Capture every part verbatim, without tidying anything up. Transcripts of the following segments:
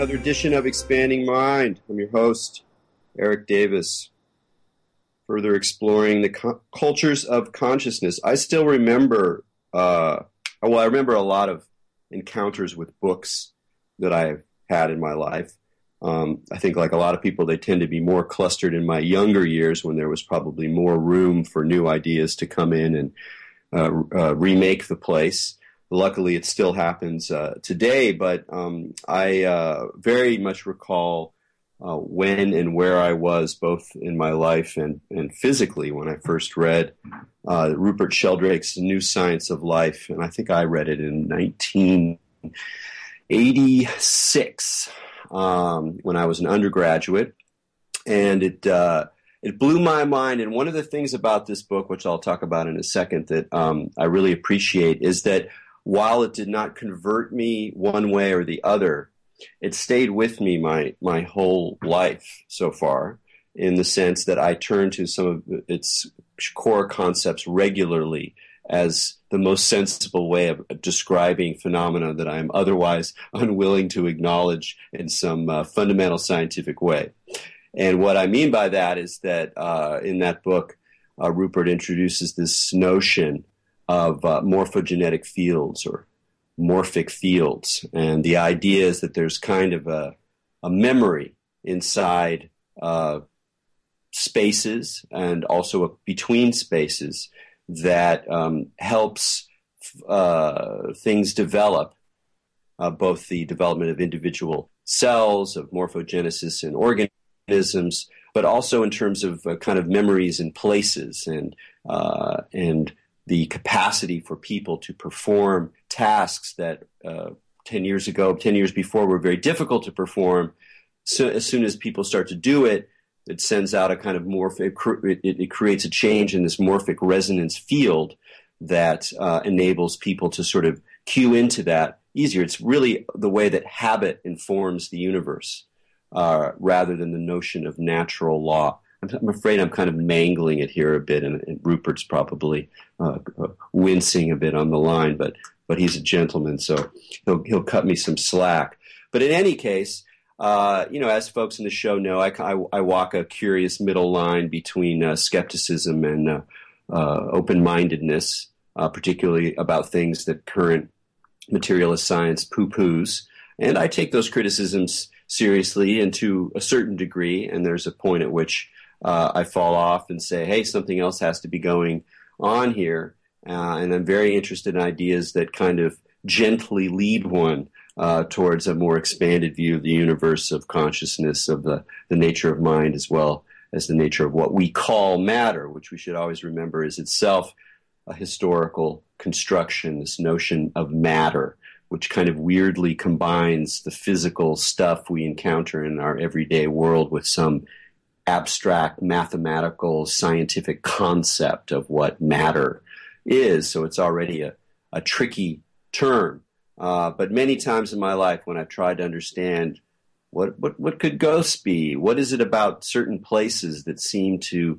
another edition of Expanding Mind. I'm your host, Eric Davis, further exploring the co- cultures of consciousness. I still remember, uh, well, I remember a lot of encounters with books that I've had in my life. Um, I think like a lot of people, they tend to be more clustered in my younger years when there was probably more room for new ideas to come in and uh, uh, remake the place. Luckily, it still happens uh, today, but um, I uh, very much recall uh, when and where I was, both in my life and, and physically, when I first read uh, Rupert Sheldrake's New Science of Life, and I think I read it in nineteen eighty-six um, when I was an undergraduate, and it uh, it blew my mind. And one of the things about this book, which I'll talk about in a second, that um, I really appreciate is that while it did not convert me one way or the other, it stayed with me my my whole life so far, in the sense that I turn to some of its core concepts regularly as the most sensible way of describing phenomena that I am otherwise unwilling to acknowledge in some uh, fundamental scientific way. And what I mean by that is that uh, in that book, uh, Rupert introduces this notion of uh, morphogenetic fields or morphic fields. And the idea is that there's kind of a, a memory inside uh, spaces and also a, between spaces that um, helps uh, things develop, uh, both the development of individual cells, of morphogenesis in organisms, but also in terms of uh, kind of memories in places and uh, and the capacity for people to perform tasks that uh, ten years ago, ten years before were very difficult to perform. So as soon as people start to do it, it sends out a kind of morphic, it, it creates a change in this morphic resonance field that uh, enables people to sort of cue into that easier. It's really the way that habit informs the universe uh, rather than the notion of natural law. I'm afraid I'm kind of mangling it here a bit, and, and Rupert's probably uh, uh, wincing a bit on the line, but but he's a gentleman, so he'll he'll cut me some slack. But in any case, uh, you know, as folks in the show know, I, I, I walk a curious middle line between uh, skepticism and uh, uh, open-mindedness, uh, particularly about things that current materialist science poo-poos. And I take those criticisms seriously and to a certain degree, and there's a point at which Uh, I fall off and say, hey, something else has to be going on here. Uh, and I'm very interested in ideas that kind of gently lead one uh, towards a more expanded view of the universe, of consciousness, of the, the nature of mind, as well as the nature of what we call matter, which we should always remember is itself a historical construction, this notion of matter, which kind of weirdly combines the physical stuff we encounter in our everyday world with some abstract, mathematical, scientific concept of what matter is. So it's already a, a tricky term. Uh, but many times in my life when I've tried to understand what, what, what could ghosts be, what is it about certain places that seem to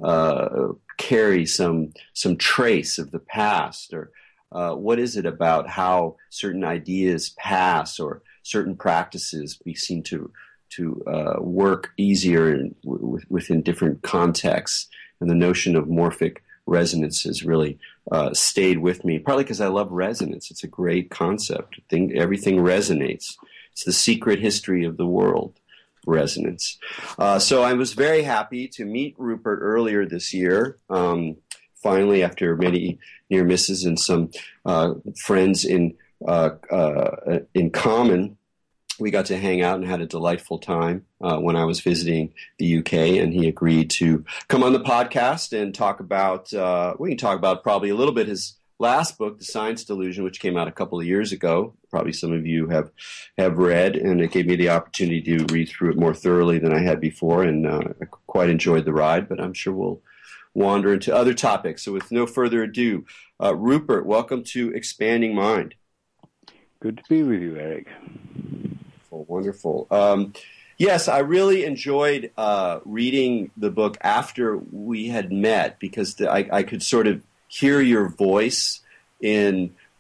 uh, carry some, some trace of the past, or uh, what is it about how certain ideas pass or certain practices we seem to to uh, work easier in, w- within different contexts. And the notion of morphic resonance has really uh, stayed with me, partly because I love resonance. It's a great concept. Thing, everything resonates. It's the secret history of the world, resonance. Uh, so I was very happy to meet Rupert earlier this year, um, finally, after many near misses and some uh, friends in, uh, uh, in common. We got to hang out and had a delightful time uh, when I was visiting the U K, and he agreed to come on the podcast and talk about, uh, we can talk about probably a little bit his last book, The Science Delusion, which came out a couple of years ago. Probably some of you have, have read, and it gave me the opportunity to read through it more thoroughly than I had before, and uh, I quite enjoyed the ride, but I'm sure we'll wander into other topics. So with no further ado, uh, Rupert, welcome to Expanding Mind. Good to be with you, Eric. Wonderful. Um, yes, I really enjoyed uh, reading the book after we had met, because the, I, I could sort of hear your voice in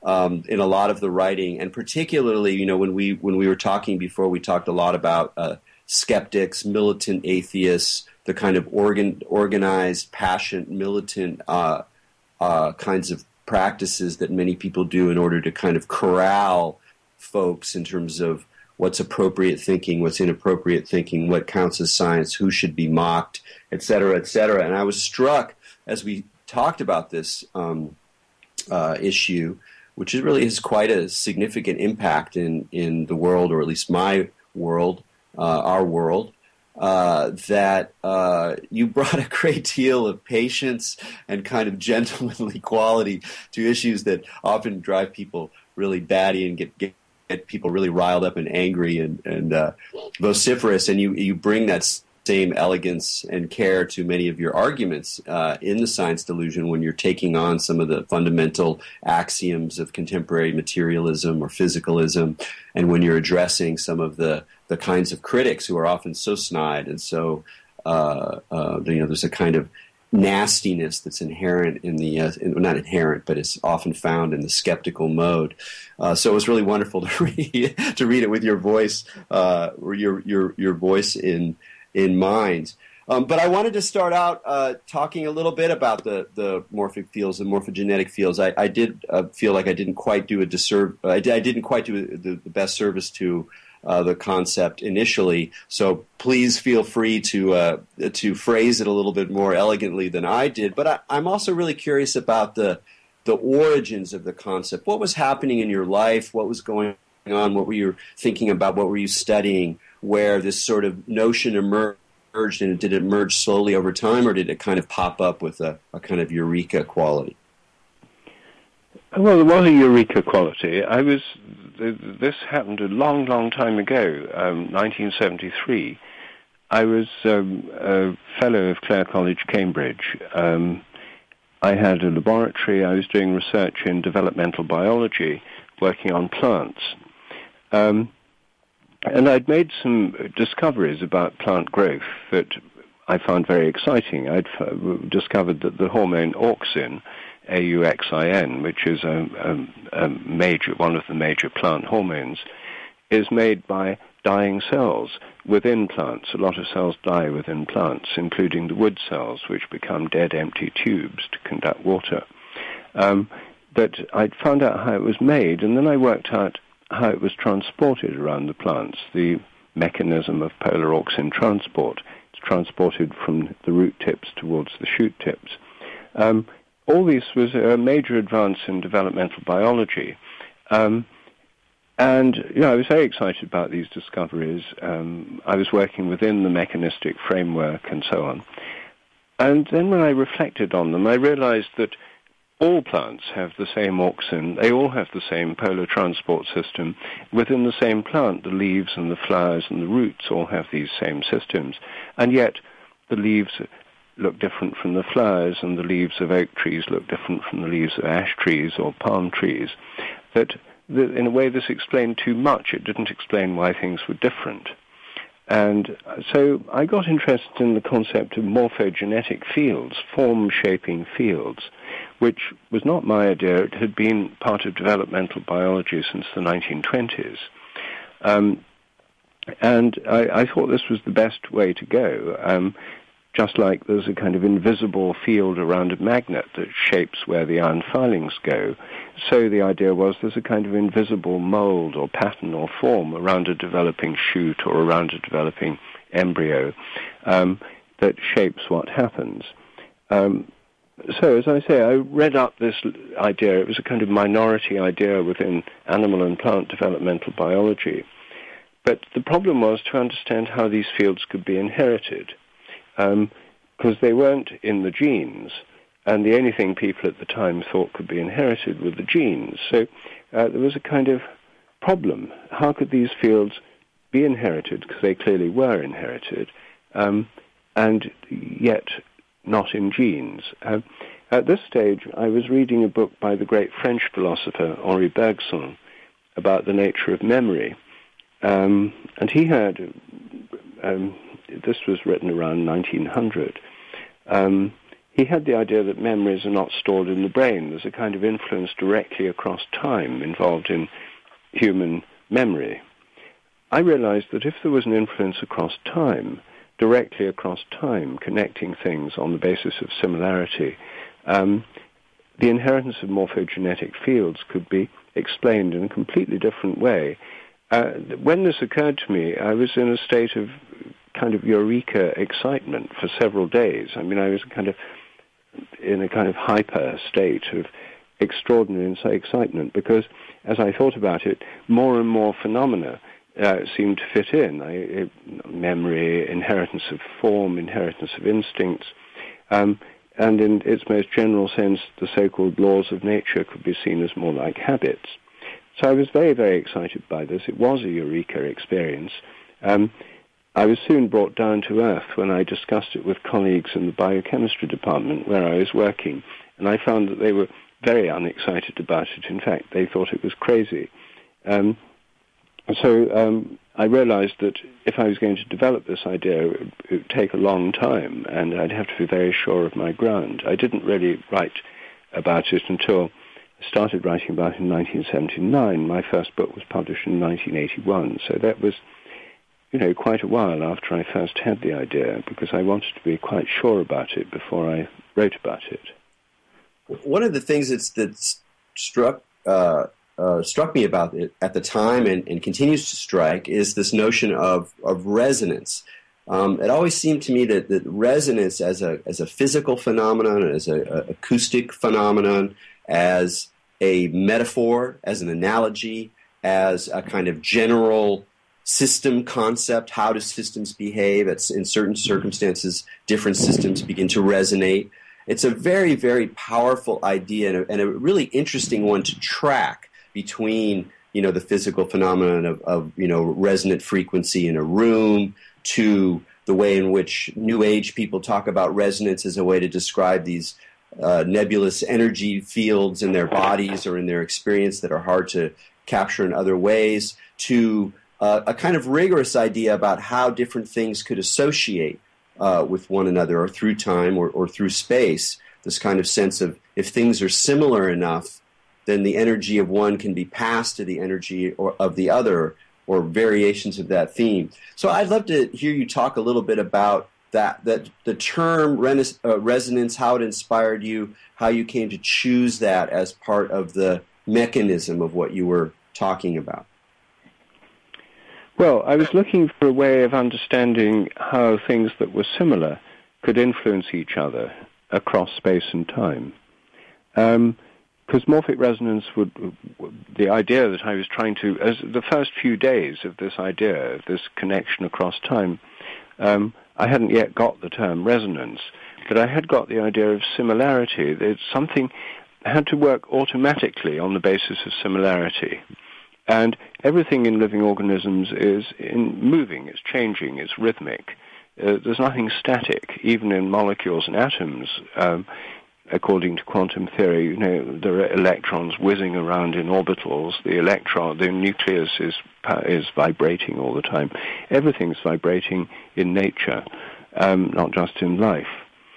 um, in a lot of the writing, and particularly, you know, when we when we were talking before, we talked a lot about uh, skeptics, militant atheists, the kind of organ, organized, passionate, militant uh, uh, kinds of practices that many people do in order to kind of corral folks in terms of what's appropriate thinking, what's inappropriate thinking, what counts as science, who should be mocked, et cetera, et cetera. And I was struck as we talked about this um, uh, issue, which is really has quite a significant impact in, in the world, or at least my world, uh, our world, uh, that uh, you brought a great deal of patience and kind of gentlemanly quality to issues that often drive people really batty and get, get, get people really riled up and angry and, and uh, vociferous, and you, you bring that same elegance and care to many of your arguments uh, in the science delusion when you're taking on some of the fundamental axioms of contemporary materialism or physicalism, and when you're addressing some of the, the kinds of critics who are often so snide and so, uh, uh, you know, there's a kind of nastiness that's inherent in the, uh, in, not inherent, but it's often found in the skeptical mode. Uh, so it was really wonderful to read, to read it with your voice, uh, or your, your, your voice in, in mind. Um, but I wanted to start out uh, talking a little bit about the, the morphic fields and morphogenetic fields. I, I did uh, feel like I didn't quite do a disserv- I, did, I didn't quite do the, the best service to uh, the concept initially. So please feel free to uh, to phrase it a little bit more elegantly than I did. But I, I'm also really curious about the the origins of the concept. What was happening in your life? What was going on? What were you thinking about? What were you studying? Where this sort of notion emerged, and did it emerge slowly over time, or did it kind of pop up with a, a kind of eureka quality? Well, there was a eureka quality. I was. This happened a long, long time ago, um, nineteen seventy-three. I was um, a fellow of Clare College, Cambridge. Um, I had a laboratory. I was doing research in developmental biology, working on plants. Um, And I'd made some discoveries about plant growth that I found very exciting. I'd f- discovered that the hormone auxin, A U X I N, which is a, a, a major, one of the major plant hormones, is made by dying cells within plants. A lot of cells die within plants, including the wood cells, which become dead, empty tubes to conduct water. Um, but I'd found out how it was made, and then I worked out how it was transported around the plants, the mechanism of polar auxin transport. It's transported from the root tips towards the shoot tips. Um, all this was a major advance in developmental biology. Um, and, you know, I was very excited about these discoveries. Um, I was working within the mechanistic framework and so on. And then when I reflected on them, I realized that all plants have the same auxin. They all have the same polar transport system. Within the same plant, the leaves and the flowers and the roots all have these same systems. And yet, the leaves look different from the flowers, and the leaves of oak trees look different from the leaves of ash trees or palm trees. That, that in a way, this explained too much. It didn't explain why things were different. And so I got interested in the concept of morphogenetic fields, form-shaping fields, which was not my idea. It had been part of developmental biology since the nineteen twenties. Um, and I, I thought this was the best way to go. Um, just like there's a kind of invisible field around a magnet that shapes where the iron filings go, so the idea was there's a kind of invisible mold or pattern or form around a developing shoot or around a developing embryo um, that shapes what happens. Um, so, as I say, I read up this idea. It was a kind of minority idea within animal and plant developmental biology. But the problem was to understand how these fields could be inherited, because um, they weren't in the genes, and the only thing people at the time thought could be inherited were the genes. So uh, there was a kind of problem. How could these fields be inherited, because they clearly were inherited, um, and yet not in genes? Uh, at this stage, I was reading a book by the great French philosopher Henri Bergson about the nature of memory, um, and he had... Um, this was written around nineteen hundred. Um, he had the idea that memories are not stored in the brain. There's a kind of influence directly across time involved in human memory. I realized that if there was an influence across time, directly across time, connecting things on the basis of similarity, um, the inheritance of morphogenetic fields could be explained in a completely different way. Uh, when this occurred to me, I was in a state of kind of eureka excitement for several days. I mean, I was kind of in a kind of hyper state of extraordinary excitement because, as I thought about it, more and more phenomena uh, seemed to fit in. I, it, memory, inheritance of form, inheritance of instincts, um, and in its most general sense, the so-called laws of nature could be seen as more like habits. So I was very, very excited by this. It was a eureka experience. Um, I was soon brought down to earth when I discussed it with colleagues in the biochemistry department where I was working, and I found that they were very unexcited about it. In fact, they thought it was crazy. Um, so um, I realized that if I was going to develop this idea, it would, it would take a long time, and I'd have to be very sure of my ground. I didn't really write about it until I started writing about it in nineteen seventy-nine. My first book was published in nineteen eighty-one, so that was, you know, quite a while after I first had the idea, because I wanted to be quite sure about it before I wrote about it. One of the things that's, that struck uh, uh, struck me about it at the time and, and continues to strike is this notion of, of resonance. Um, it always seemed to me that, that resonance as a as a physical phenomenon, as an acoustic phenomenon, as a metaphor, as an analogy, as a kind of general system concept. How do systems behave? It's, in certain circumstances, different systems begin to resonate. It's a very, very powerful idea and a, and a really interesting one to track between, you know, the physical phenomenon of, of, you know, resonant frequency in a room to the way in which New Age people talk about resonance as a way to describe these uh, nebulous energy fields in their bodies or in their experience that are hard to capture in other ways, to uh, a kind of rigorous idea about how different things could associate uh, with one another or through time or, or through space. This kind of sense of if things are similar enough, then the energy of one can be passed to the energy or, of the other, or variations of that theme. So I'd love to hear you talk a little bit about that, that the term res- uh, resonance, how it inspired you, how you came to choose that as part of the mechanism of what you were talking about. Well, I was looking for a way of understanding how things that were similar could influence each other across space and time. Um, Because morphic resonance would, the idea that I was trying to, as the first few days of this idea, of this connection across time, um, I hadn't yet got the term resonance, but I had got the idea of similarity. That something had to work automatically on the basis of similarity. And everything in living organisms is in moving, it's changing, it's rhythmic. Uh, there's nothing static, even in molecules and atoms. Um, According to quantum theory, you know, there are electrons whizzing around in orbitals. The electron, the nucleus is is vibrating all the time. Everything's vibrating in nature, um, not just in life.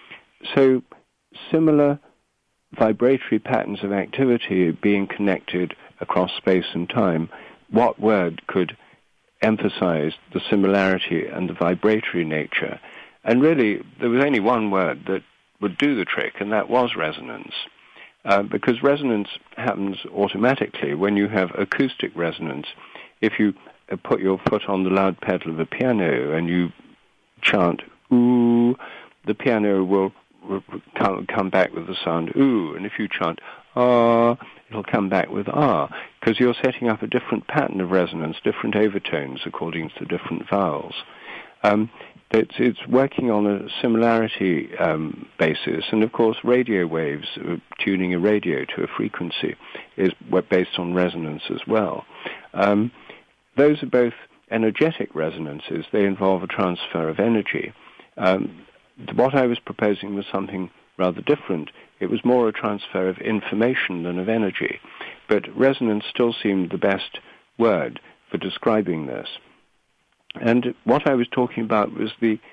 So similar vibratory patterns of activity being connected across space and time, what word could emphasize the similarity and the vibratory nature? And really, there was only one word that would do the trick, and that was resonance. Uh, because resonance happens automatically when you have acoustic resonance. If you uh, put your foot on the loud pedal of a piano and you chant ooh, the piano will r- r- come back with the sound ooh, and if you chant ah, it'll come back with ah, because you're setting up a different pattern of resonance, different overtones according to the different vowels. Um, It's, it's working on a similarity um, basis, and of course radio waves, uh, tuning a radio to a frequency, is based on resonance as well. Um, those are both energetic resonances. They involve a transfer of energy. Um, what I was proposing was something rather different. It was more a transfer of information than of energy, but resonance still seemed the best word for describing this. And what I was talking about was the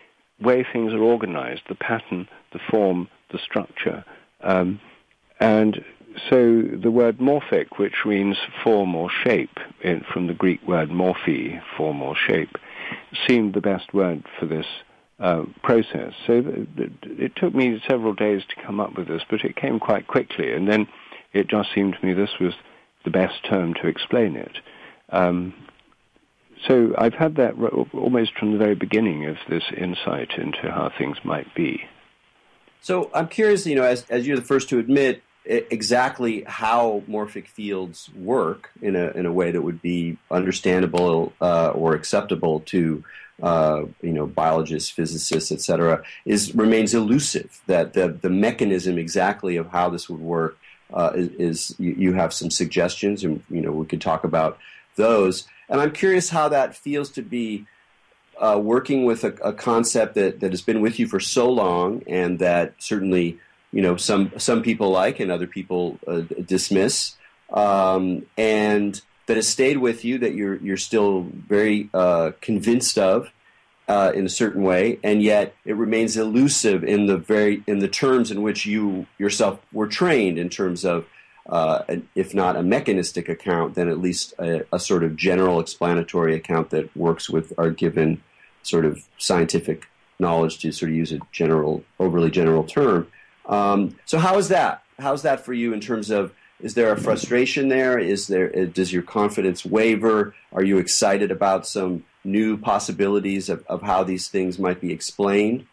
way things are organized, the pattern, the form, the structure. Um, and so the word morphic, which means form or shape, in, from the Greek word morphe, form or shape, seemed the best word for this uh, process. So th- th- it took me several days to come up with this, but it came quite quickly, and then it just seemed to me this was the best term to explain it. Um, so I've had that r- almost from the very beginning of this insight into how things might be. So I'm curious, you know, as, as you're the first to admit, exactly how morphic fields work in a in a way that would be understandable uh, or acceptable to uh, you know biologists, physicists, et cetera, is remains elusive. That the the mechanism exactly of how this would work uh, is, is you, you have some suggestions, and you know we could talk about those. And I'm curious how that feels to be uh, working with a, a concept that that has been with you for so long, and that certainly, you know, some some people like and other people uh, dismiss, um, and that has stayed with you, that you're you're still very uh, convinced of uh, in a certain way, and yet it remains elusive in the very in the terms in which you yourself were trained, in terms of, uh, if not a mechanistic account, then at least a, a sort of general explanatory account that works with our given sort of scientific knowledge, to sort of use a general, overly general term. Um, so how is that? How's that for you in terms of, is there a frustration there? Is there, does your confidence waver? Are you excited about some new possibilities of, of how these things might be explained?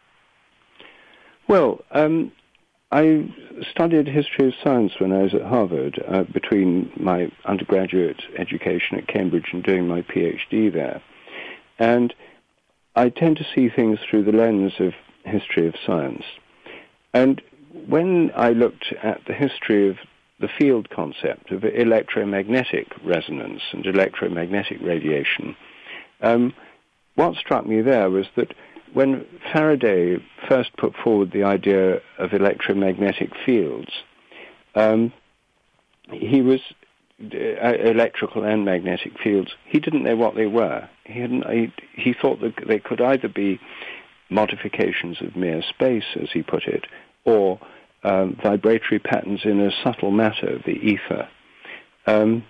Well, um, I studied history of science when I was at Harvard, uh, between my undergraduate education at Cambridge and doing my PhD there. And I tend to see things through the lens of history of science. And when I looked at the history of the field concept of electromagnetic resonance and electromagnetic radiation, um, what struck me there was that when Faraday first put forward the idea of electromagnetic fields, um, he was uh, electrical and magnetic fields. He didn't know what they were. He, hadn't, he, he thought that they could either be modifications of mere space, as he put it, or um, vibratory patterns in a subtle matter, the ether. Um,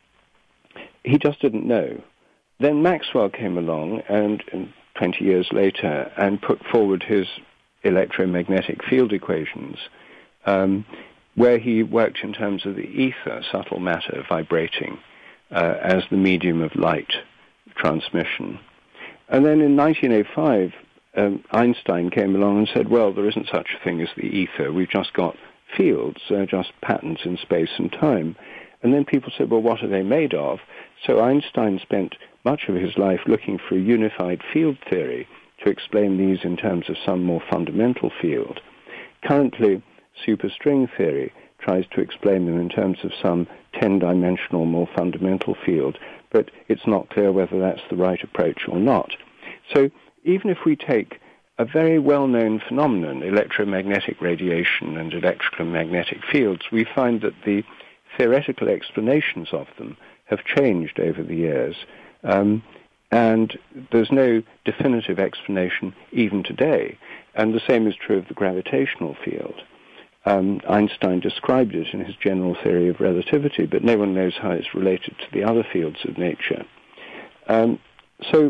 he just didn't know. Then Maxwell came along, and, and twenty years later, and put forward his electromagnetic field equations, um, where he worked in terms of the ether, subtle matter, vibrating, uh, as the medium of light transmission. And then in nineteen oh five, um, Einstein came along and said, well, there isn't such a thing as the ether. We've just got fields, uh, just patterns in space and time. And then people said, well, what are they made of? So Einstein spent much of his life looking for a unified field theory to explain these in terms of some more fundamental field. Currently, superstring theory tries to explain them in terms of some ten-dimensional, more fundamental field, but it's not clear whether that's the right approach or not. So even if we take a very well-known phenomenon, electromagnetic radiation and electromagnetic fields, we find that the theoretical explanations of them have changed over the years, um, and there's no definitive explanation even today. And the same is true of the gravitational field. Um, Einstein described it in his general theory of relativity, but no one knows how it's related to the other fields of nature. Um, so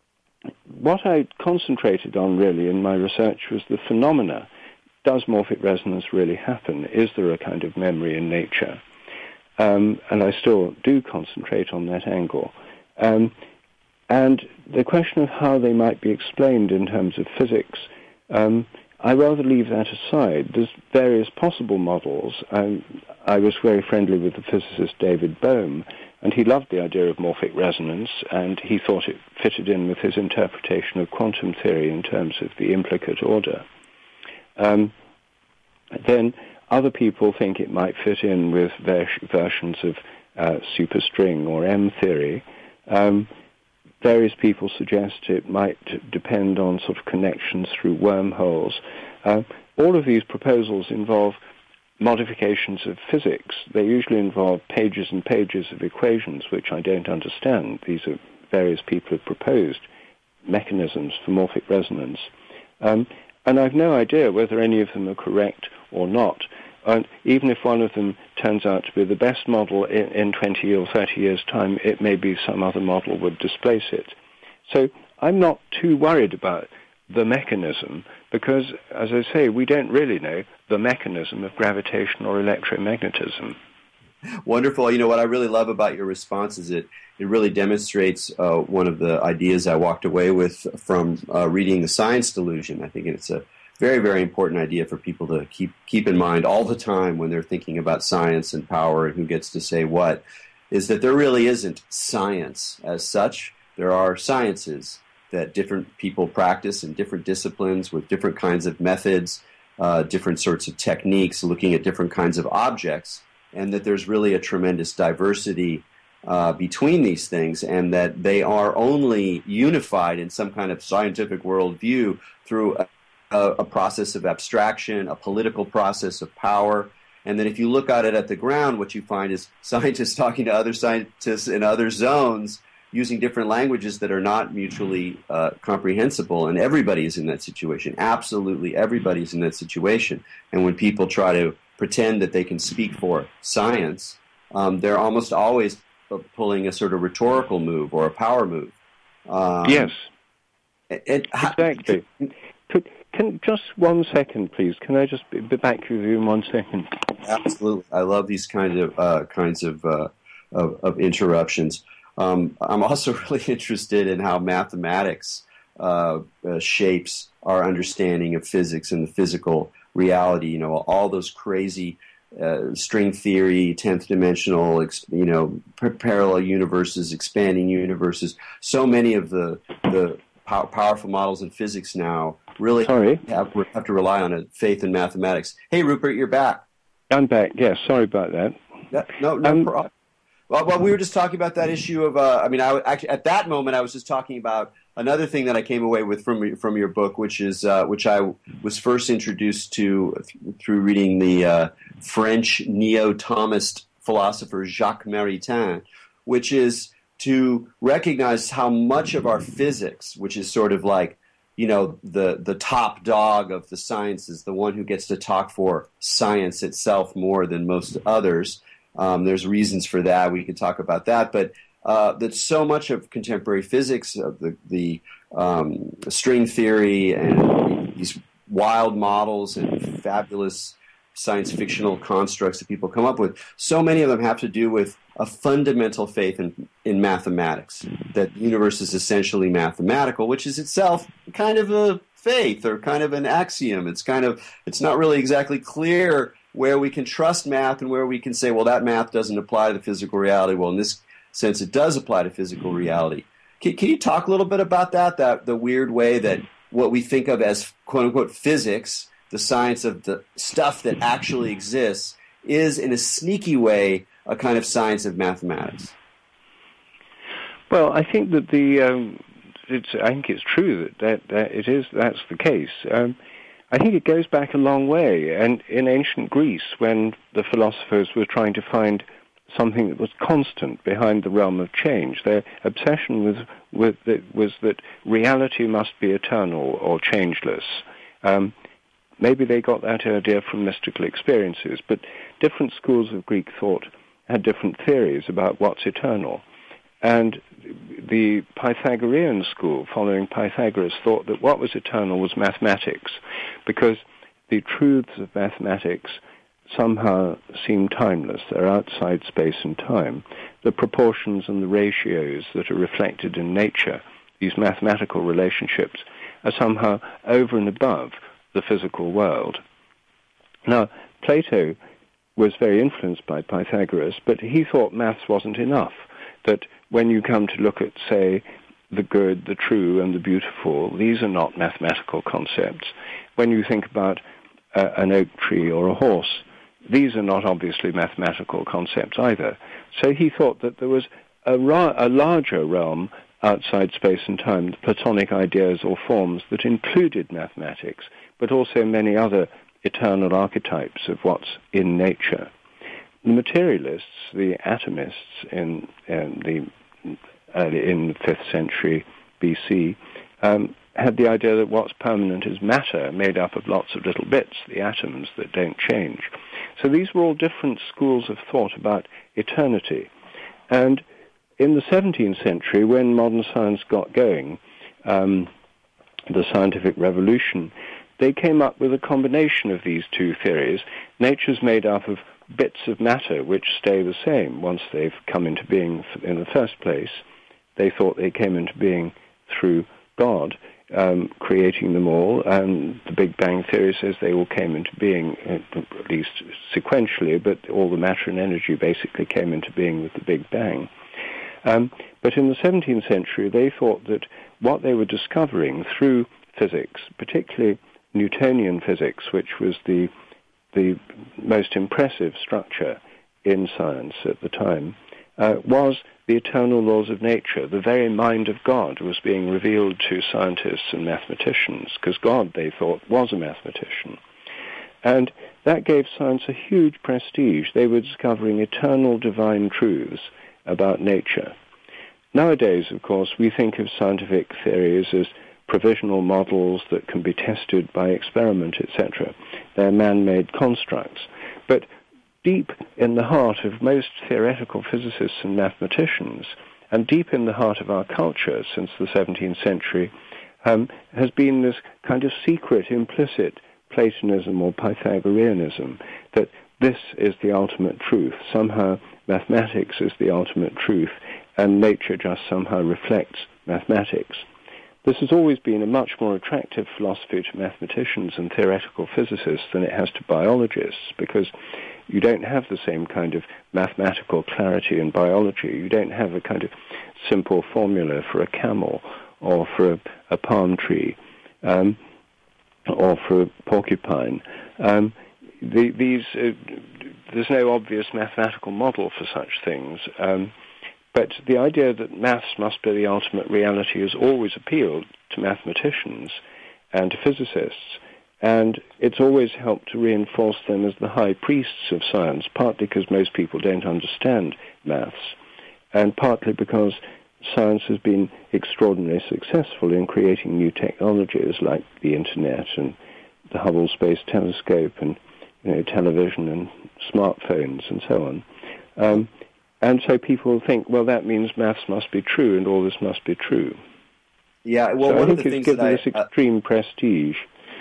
what I concentrated on really in my research was the phenomena. Does morphic resonance really happen? Is there a kind of memory in nature? Um, and I still do concentrate on that angle. Um, and the question of how they might be explained in terms of physics, um, I rather leave that aside. There's various possible models. Um, I was very friendly with the physicist David Bohm, and he loved the idea of morphic resonance, and he thought it fitted in with his interpretation of quantum theory in terms of the implicate order. Um, then other people think it might fit in with ver- versions of uh, superstring or M theory. Um, various people suggest it might depend on sort of connections through wormholes. Uh, all of these proposals involve modifications of physics. They usually involve pages and pages of equations, which I don't understand. These are various people have proposed mechanisms for morphic resonance. Um, and I've no idea whether any of them are correct or not. And even if one of them turns out to be the best model in, in twenty or thirty years' time, it may be some other model would displace it. So I'm not too worried about the mechanism because, as I say, we don't really know the mechanism of gravitation or electromagnetism. Wonderful. You know, what I really love about your response is it, it really demonstrates uh, one of the ideas I walked away with from uh, reading The Science Delusion. I think it's a very, very important idea for people to keep keep in mind all the time when they're thinking about science and power and who gets to say what, is that there really isn't science as such. There are sciences that different people practice in different disciplines with different kinds of methods, uh, different sorts of techniques, looking at different kinds of objects, and that there's really a tremendous diversity uh, between these things, and that they are only unified in some kind of scientific worldview through a, a, a process of abstraction, a political process of power, and that if you look at it at the ground, what you find is scientists talking to other scientists in other zones using different languages that are not mutually uh, comprehensible, and everybody is in that situation. Absolutely everybody is in that situation. And when people try to pretend that they can speak for science, um, they're almost always pulling a sort of rhetorical move or a power move. Um, yes, it, it, exactly. Could, can, just one second, please. Can I just be back with you in one second? Absolutely. I love these kinds of uh, kinds of, uh, of, of interruptions. Um, I'm also really interested in how mathematics uh, uh, shapes our understanding of physics and the physical reality. You know, all those crazy uh, string theory, tenth dimensional, you know, p- parallel universes, expanding universes. So many of the the pow- powerful models in physics now really Sorry. have, have to rely on a faith in mathematics. Hey, Rupert, you're back. I'm back. Yes, sorry about that. Yeah, no, no um, problem. Well, well, we were just talking about that issue of. Uh, I mean, I actually at that moment I was just talking about another thing that I came away with from from your book, which is uh, which I was first introduced to th- through reading the uh, French neo-Thomist philosopher Jacques Maritain, which is to recognize how much of our physics, which is sort of like, you know, the the top dog of the sciences, the one who gets to talk for science itself more than most others. Um, there's reasons for that. We could talk about that, but uh, that so much of contemporary physics, of the, the um, string theory and these wild models and fabulous science fictional constructs that people come up with, so many of them have to do with a fundamental faith in, in mathematics, that the universe is essentially mathematical, which is itself kind of a faith or kind of an axiom. It's kind of, it's not really exactly clear where we can trust math and where we can say, well, that math doesn't apply to the physical reality. Well, in this sense, it does apply to physical reality. Can, can you talk a little bit about that, that the weird way that what we think of as quote-unquote physics, the science of the stuff that actually exists, is in a sneaky way a kind of science of mathematics? Well, I think that the um, it's, I think it's true that, that, that it is that's the case. Um, I think it goes back a long way, and in ancient Greece, when the philosophers were trying to find something that was constant behind the realm of change, their obsession was, with the, was that reality must be eternal or changeless. Um, maybe they got that idea from mystical experiences, but different schools of Greek thought had different theories about what's eternal. And the Pythagorean school, following Pythagoras, thought that what was eternal was mathematics, because the truths of mathematics somehow seem timeless. They're outside space and time. The proportions and the ratios that are reflected in nature, these mathematical relationships, are somehow over and above the physical world. Now, Plato was very influenced by Pythagoras, but he thought maths wasn't enough, that when you come to look at, say, the good, the true, and the beautiful, these are not mathematical concepts. When you think about uh, an oak tree or a horse, these are not obviously mathematical concepts either. So he thought that there was a, ra- a larger realm outside space and time, the Platonic ideas or forms that included mathematics, but also many other eternal archetypes of what's in nature. The materialists, the atomists in, in the early, in the fifth century B C, um, had the idea that what's permanent is matter made up of lots of little bits, the atoms that don't change. So these were all different schools of thought about eternity. And in the seventeenth century, when modern science got going, um, the scientific revolution, they came up with a combination of these two theories. Nature's made up of bits of matter which stay the same once they've come into being in the first place. They thought they came into being through God, um, creating them all, and the Big Bang theory says they all came into being, at least sequentially, but all the matter and energy basically came into being with the Big Bang. Um, but in the seventeenth century, they thought that what they were discovering through physics, particularly Newtonian physics, which was the the most impressive structure in science at the time, uh, was the eternal laws of nature. The very mind of God was being revealed to scientists and mathematicians, because God, they thought, was a mathematician. And that gave science a huge prestige. They were discovering eternal divine truths about nature. Nowadays, of course, we think of scientific theories as provisional models that can be tested by experiment, et cetera. They're man-made constructs. But deep in the heart of most theoretical physicists and mathematicians, and deep in the heart of our culture since the seventeenth century, um, has been this kind of secret, implicit Platonism or Pythagoreanism, that this is the ultimate truth. Somehow mathematics is the ultimate truth, and nature just somehow reflects mathematics. This has always been a much more attractive philosophy to mathematicians and theoretical physicists than it has to biologists, because you don't have the same kind of mathematical clarity in biology. You don't have a kind of simple formula for a camel or for a, a palm tree um, or for a porcupine. Um, the, these, uh, there's no obvious mathematical model for such things. Um, But the idea that maths must be the ultimate reality has always appealed to mathematicians and to physicists, and it's always helped to reinforce them as the high priests of science, partly because most people don't understand maths, and partly because science has been extraordinarily successful in creating new technologies like the internet and the Hubble Space Telescope and, you know, television and smartphones and so on. Um, And so people think, well, that means maths must be true and all this must be true. Yeah, well, so one I of think the it's things given that I, this extreme uh, prestige.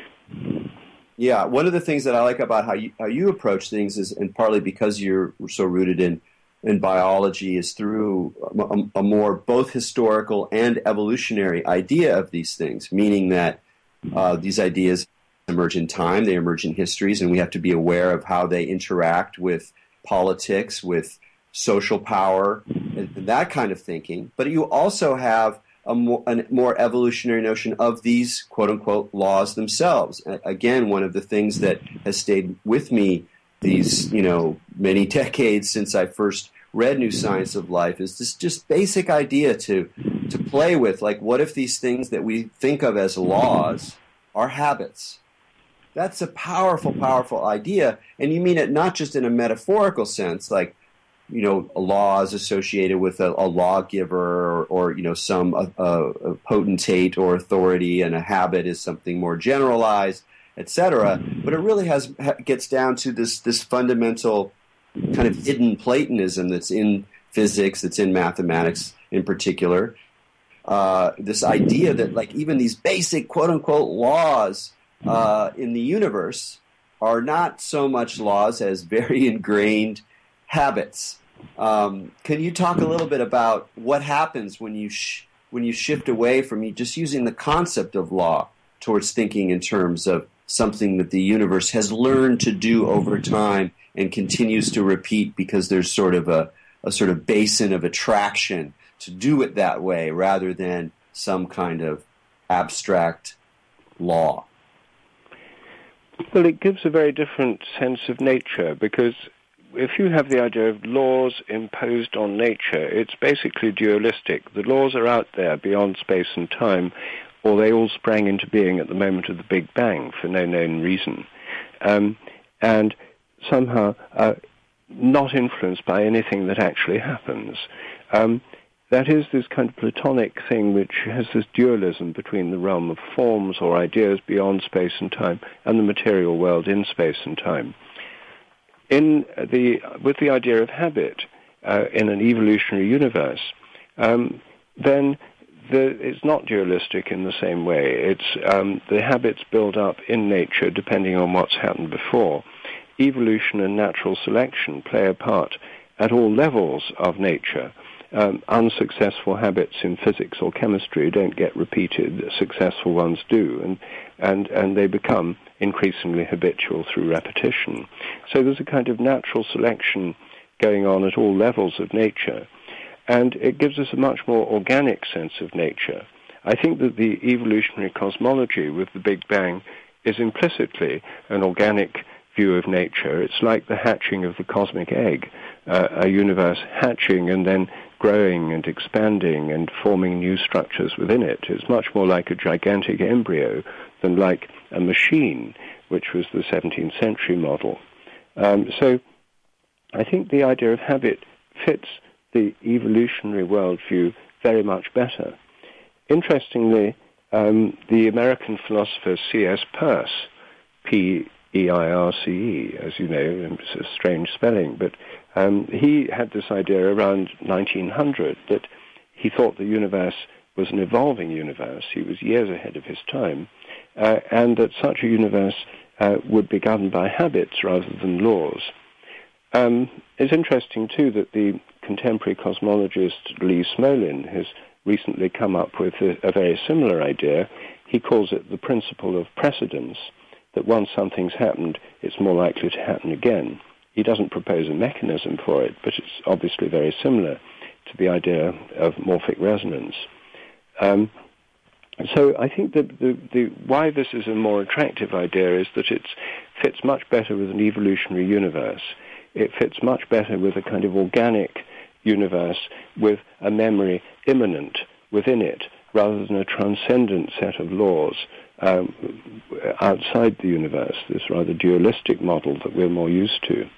Yeah, one of the things that I like about how you how you approach things is, and partly because you're so rooted in in biology, is through a, a more both historical and evolutionary idea of these things, meaning that uh, these ideas emerge in time, they emerge in histories, and we have to be aware of how they interact with politics, with social power, and that kind of thinking. But you also have a more, a more evolutionary notion of these quote-unquote laws themselves. Again, one of the things that has stayed with me these, you know, many decades since I first read New Science of Life is this just basic idea to to play with, like, what if these things that we think of as laws are habits? That's a powerful, powerful idea, and you mean it not just in a metaphorical sense, like, you know, a law is associated with a, a lawgiver or, or, you know, some uh, a potentate or authority, and a habit is something more generalized, et cetera. But it really has gets down to this this fundamental kind of hidden Platonism that's in physics, that's in mathematics in particular. Uh, this idea that, like, even these basic quote-unquote laws uh, in the universe are not so much laws as very ingrained habits. Um, can you talk a little bit about what happens when you sh- when you shift away from just using the concept of law towards thinking in terms of something that the universe has learned to do over time and continues to repeat because there's sort of a, a sort of basin of attraction to do it that way rather than some kind of abstract law? Well, it gives a very different sense of nature, because if you have the idea of laws imposed on nature, it's basically dualistic. The laws are out there beyond space and time, or they all sprang into being at the moment of the Big Bang for no known reason, um, and somehow uh, not influenced by anything that actually happens. Um, that is this kind of Platonic thing which has this dualism between the realm of forms or ideas beyond space and time and the material world in space and time. In the, with the idea of habit uh, in an evolutionary universe, um, then the, it's not dualistic in the same way. It's um, the habits build up in nature depending on what's happened before. Evolution and natural selection play a part at all levels of nature. Um, unsuccessful habits in physics or chemistry don't get repeated. Successful ones do, and and and they become increasingly habitual through repetition. So there's a kind of natural selection going on at all levels of nature, and it gives us a much more organic sense of nature. I think that the evolutionary cosmology with the Big Bang is implicitly an organic view of nature. It's like the hatching of the cosmic egg, uh, a universe hatching and then growing and expanding and forming new structures within it. It's much more like a gigantic embryo than like a machine, which was the seventeenth century model. Um, so I think the idea of habit fits the evolutionary worldview very much better. Interestingly, um, the American philosopher C S Peirce, P E I R C E, as you know, it's a strange spelling, but um, he had this idea around nineteen hundred that he thought the universe was an evolving universe. He was years ahead of his time, uh, and that such a universe uh, would be governed by habits rather than laws. Um, it's interesting, too, that the contemporary cosmologist Lee Smolin has recently come up with a, a very similar idea. He calls it the principle of precedence, that once something's happened, it's more likely to happen again. He doesn't propose a mechanism for it, but it's obviously very similar to the idea of morphic resonance. Um, so I think that the, the, why this is a more attractive idea is that it fits much better with an evolutionary universe. It fits much better with a kind of organic universe with a memory immanent within it, rather than a transcendent set of laws um, outside the universe, this rather dualistic model that we're more used to.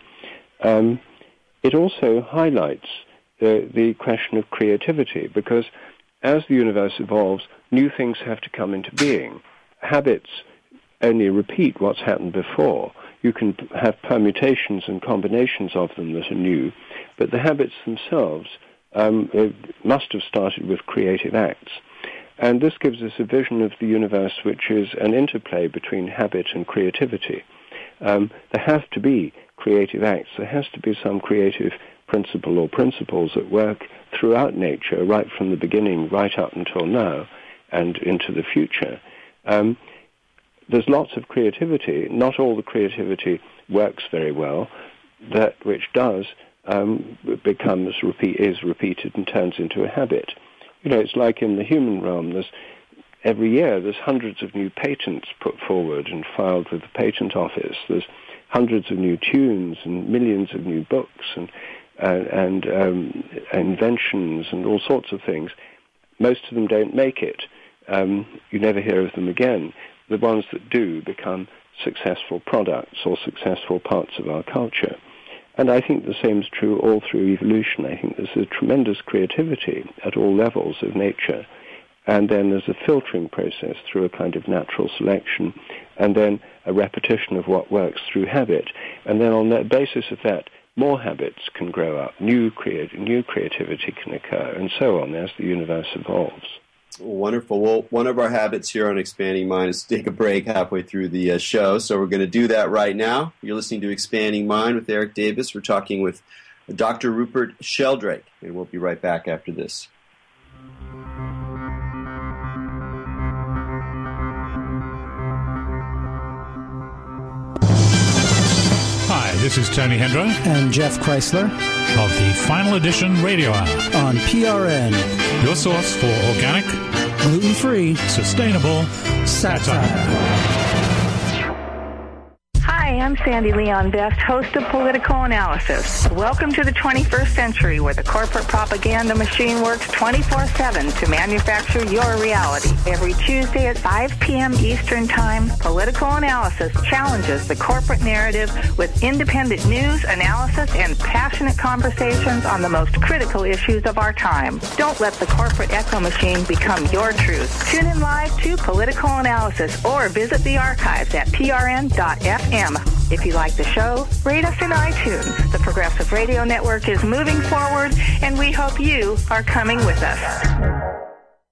Um, it also highlights the, the question of creativity, because as the universe evolves, new things have to come into being. Habits only repeat what's happened before. You can have permutations and combinations of them that are new, but the habits themselves um, must have started with creative acts. And this gives us a vision of the universe which is an interplay between habit and creativity. Um, there have to be creative acts. There has to be some creative principle or principles at work throughout nature, right from the beginning, right up until now, and into the future. Um, there's lots of creativity. Not all the creativity works very well. That which does um, becomes repeat, is repeated and turns into a habit. You know, it's like in the human realm. There's every year there's hundreds of new patents put forward and filed with the patent office. There's hundreds of new tunes and millions of new books and uh, and um, inventions and all sorts of things. Most of them don't make it. Um, you never hear of them again. The ones that do become successful products or successful parts of our culture. And I think the same is true all through evolution. I think there's a tremendous creativity at all levels of nature. And then there's a filtering process through a kind of natural selection, and then a repetition of what works through habit. And then on the basis of that, more habits can grow up, new, creat- new creativity can occur, and so on as the universe evolves. Wonderful. Well, one of our habits here on Expanding Mind is to take a break halfway through the uh, show, so we're going to do that right now. You're listening to Expanding Mind with Eric Davis. We're talking with Doctor Rupert Sheldrake, and we'll be right back after this. Hi, this is Tony Hendra and Jeff Chrysler of the Final Edition Radio Hour on P R N, your source for organic, gluten-free, sustainable satire. Hi, I'm Sandy Leon Best, host of Political Analysis. Welcome to the twenty-first century, where the corporate propaganda machine works twenty-four seven to manufacture your reality. Every Tuesday at five p.m. Eastern Time, Political Analysis challenges the corporate narrative with independent news, analysis, and passionate conversations on the most critical issues of our time. Don't let the corporate echo machine become your truth. Tune in live to Political Analysis or visit the archives at p r n dot f m. If you like the show, rate us in iTunes. The Progressive Radio Network is moving forward, and we hope you are coming with us.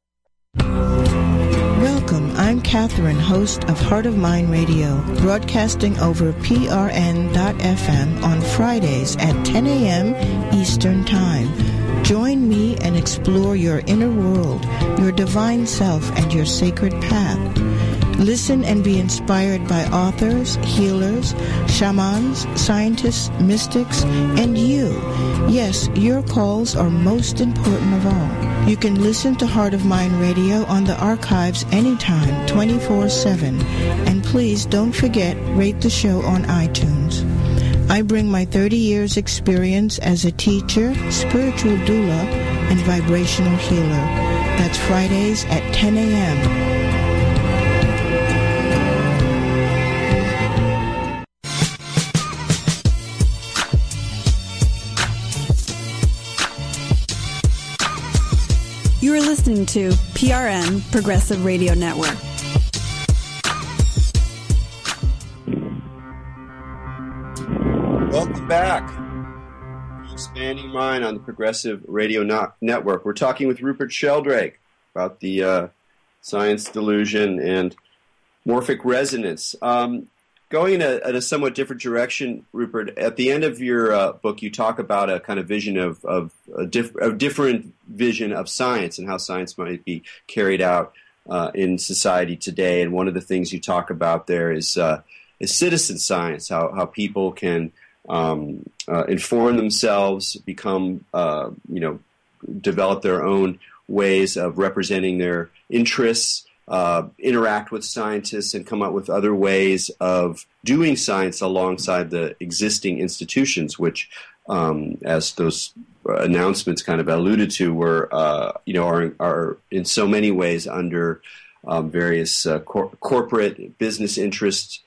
Welcome. I'm Catherine, host of Heart of Mind Radio, broadcasting over p r n dot f m on Fridays at ten a.m. Eastern Time. Join me and explore your inner world, your divine self, and your sacred path. Listen and be inspired by authors, healers, shamans, scientists, mystics, and you. Yes, your calls are most important of all. You can listen to Heart of Mind Radio on the archives anytime, twenty-four seven. And please don't forget, rate the show on iTunes. I bring my thirty years experience as a teacher, spiritual doula, and vibrational healer. That's Fridays at ten a.m. You are listening to P R N, Progressive Radio Network. Welcome back. Expanding Mind on the Progressive Radio no- Network. We're talking with Rupert Sheldrake about the uh, science delusion and morphic resonance. Um, going in a, in a somewhat different direction, Rupert, at the end of your uh, book, you talk about a kind of vision of, of a, diff- a different vision of science and how science might be carried out uh, in society today. And one of the things you talk about there is uh, is citizen science, how how people can um, uh, inform themselves, become uh, you know, develop their own ways of representing their interests. Uh, interact with scientists and come up with other ways of doing science alongside the existing institutions, which, um, as those announcements kind of alluded to, were uh, you know are are in so many ways under um, various uh, cor- corporate business interests,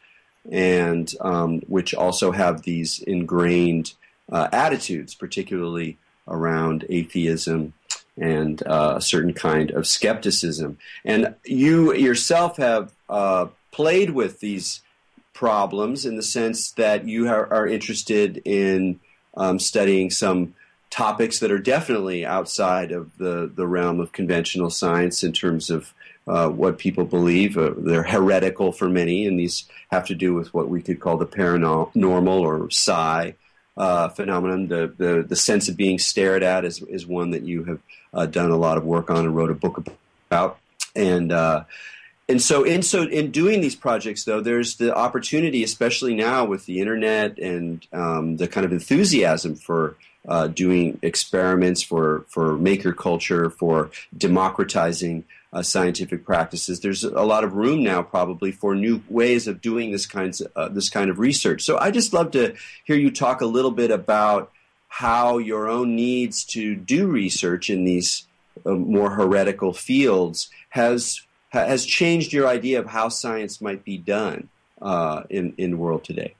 and um, which also have these ingrained uh, attitudes, particularly around atheism and uh, a certain kind of skepticism. And you yourself have uh, played with these problems in the sense that you are, are interested in um, studying some topics that are definitely outside of the, the realm of conventional science in terms of uh, what people believe. Uh, they're heretical for many, and these have to do with what we could call the paranormal or psi uh, phenomenon. The, the, the sense of being stared at is, is one that you have Uh, done a lot of work on and wrote a book about, and uh, and so in so in doing these projects, though, there's the opportunity, especially now with the internet and um, the kind of enthusiasm for uh, doing experiments, for for maker culture, for democratizing uh, scientific practices. There's a lot of room now, probably, for new ways of doing this kinds uh, this kind of research. So I just love to hear you talk a little bit about how your own needs to do research in these uh, more heretical fields has has changed your idea of how science might be done uh, in in the world today.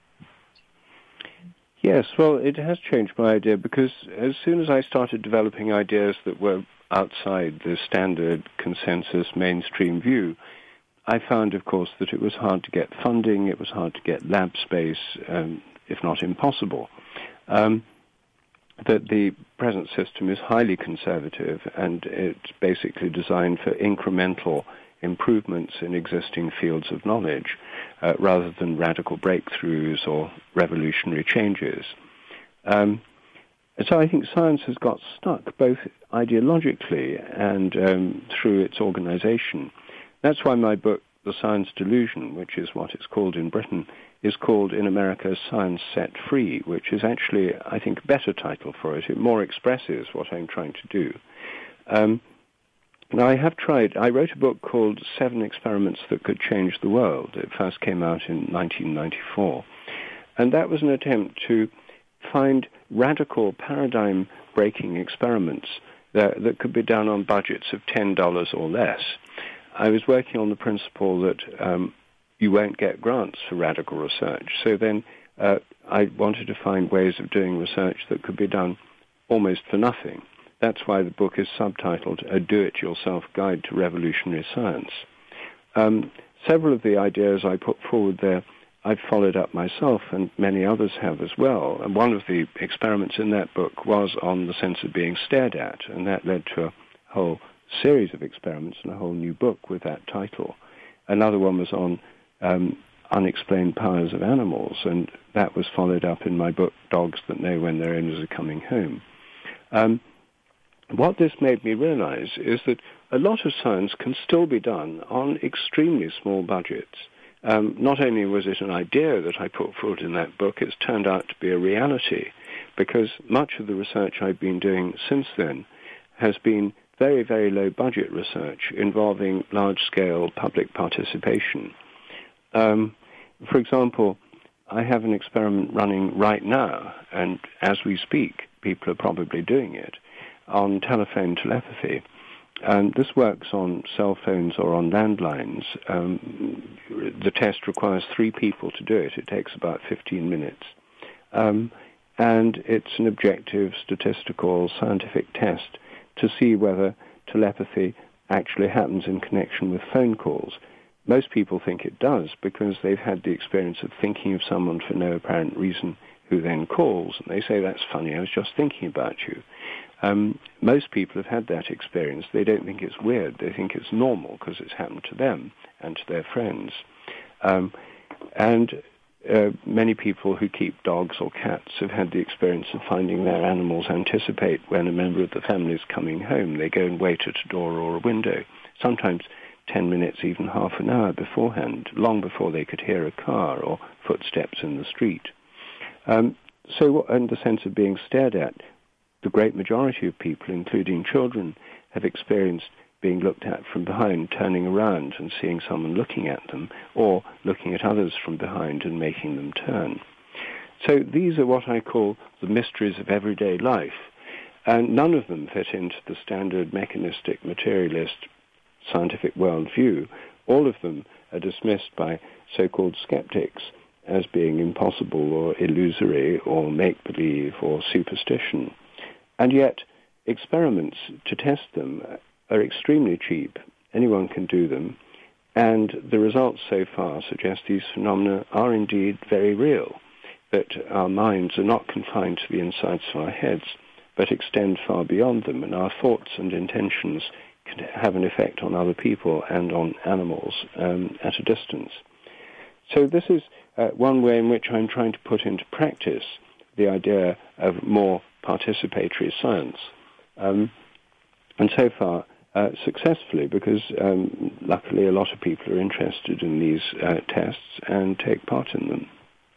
Yes, well, it has changed my idea, because as soon as I started developing ideas that were outside the standard consensus mainstream view, I found, of course, that it was hard to get funding, it was hard to get lab space, um, if not impossible. Um, that the present system is highly conservative, and it's basically designed for incremental improvements in existing fields of knowledge uh, rather than radical breakthroughs or revolutionary changes. Um, so I think science has got stuck both ideologically and um, through its organization. That's why my book, The Science Delusion, which is what it's called in Britain, is called in America Science Set Free, which is actually, I think, a better title for it. It more expresses what I'm trying to do. Um, now, I have tried, I wrote a book called Seven Experiments That Could Change the World. It first came out in nineteen ninety-four. And that was an attempt to find radical paradigm-breaking experiments that, that could be done on budgets of ten dollars or less. I was working on the principle that um, you won't get grants for radical research. So then uh, I wanted to find ways of doing research that could be done almost for nothing. That's why the book is subtitled A Do-It-Yourself Guide to Revolutionary Science. Um, several of the ideas I put forward there I've followed up myself, and many others have as well. And one of the experiments in that book was on the sense of being stared at, and that led to a whole series of experiments and a whole new book with that title. Another one was on um, unexplained powers of animals, and that was followed up in my book, Dogs That Know When Their Owners Are Coming Home. Um, what this made me realize is that a lot of science can still be done on extremely small budgets. Um, not only was it an idea that I put forward in that book, it's turned out to be a reality, because much of the research I've been doing since then has been very, very low budget research involving large-scale public participation. Um, for example, I have an experiment running right now, and as we speak, people are probably doing it, on telephone telepathy. And this works on cell phones or on landlines. Um, the test requires three people to do it. It takes about fifteen minutes. Um, and it's an objective, statistical, scientific test to see whether telepathy actually happens in connection with phone calls. Most people think it does because they've had the experience of thinking of someone for no apparent reason who then calls, and they say, "That's funny, I was just thinking about you." Um, most people have had that experience. They don't think it's weird. They think it's normal because it's happened to them and to their friends. Um, and uh, many people who keep dogs or cats have had the experience of finding their animals anticipate when a member of the family is coming home. They go and wait at a door or a window, sometimes ten minutes, even half an hour beforehand, long before they could hear a car or footsteps in the street. Um, so, and the sense of being stared at, the great majority of people, including children, have experienced being looked at from behind, turning around and seeing someone looking at them, or looking at others from behind and making them turn. So these are what I call the mysteries of everyday life, and none of them fit into the standard mechanistic, materialist, scientific worldview. All of them are dismissed by so-called skeptics as being impossible or illusory or make-believe or superstition. And yet, experiments to test them are extremely cheap. Anyone can do them. And the results so far suggest these phenomena are indeed very real, that our minds are not confined to the insides of our heads, but extend far beyond them, and our thoughts and intentions can have an effect on other people and on animals um, at a distance. So this is uh, one way in which I'm trying to put into practice the idea of more participatory science, um, and so far uh, successfully, because um, luckily a lot of people are interested in these uh, tests and take part in them.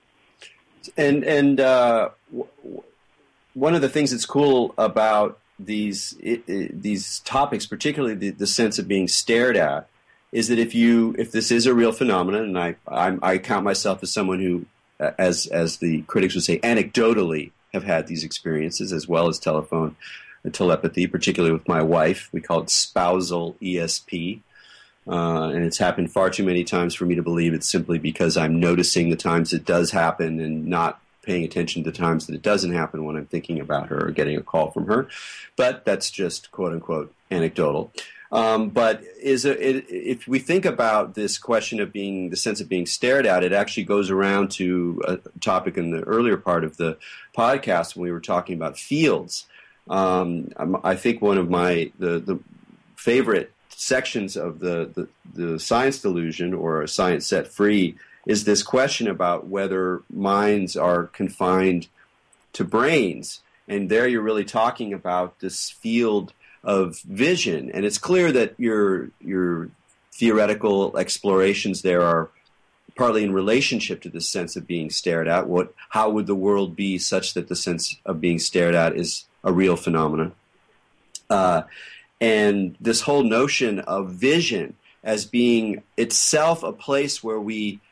And and uh, w- one of the things that's cool about these it, it, these topics, particularly the, the sense of being stared at, is that if you if this is a real phenomenon, and I I'm, I count myself as someone who, as as the critics would say, anecdotally have had these experiences, as well as telephone and telepathy, particularly with my wife. We call it spousal E S P. Uh, and it's happened far too many times for me to believe it's simply because I'm noticing the times it does happen and not paying attention to the times that it doesn't happen when I'm thinking about her or getting a call from her. But that's just quote-unquote anecdotal. Um, but is a, it, if we think about this question of being the sense of being stared at, it actually goes around to a topic in the earlier part of the podcast when we were talking about fields. Um, I think one of my the, the favorite sections of the, the, the science delusion, or science set free, is this question about whether minds are confined to brains. And there you're really talking about this field of vision. And it's clear that your your theoretical explorations there are partly in relationship to this sense of being stared at. What, how would the world be such that the sense of being stared at is a real phenomenon? Uh, and this whole notion of vision as being itself a place where we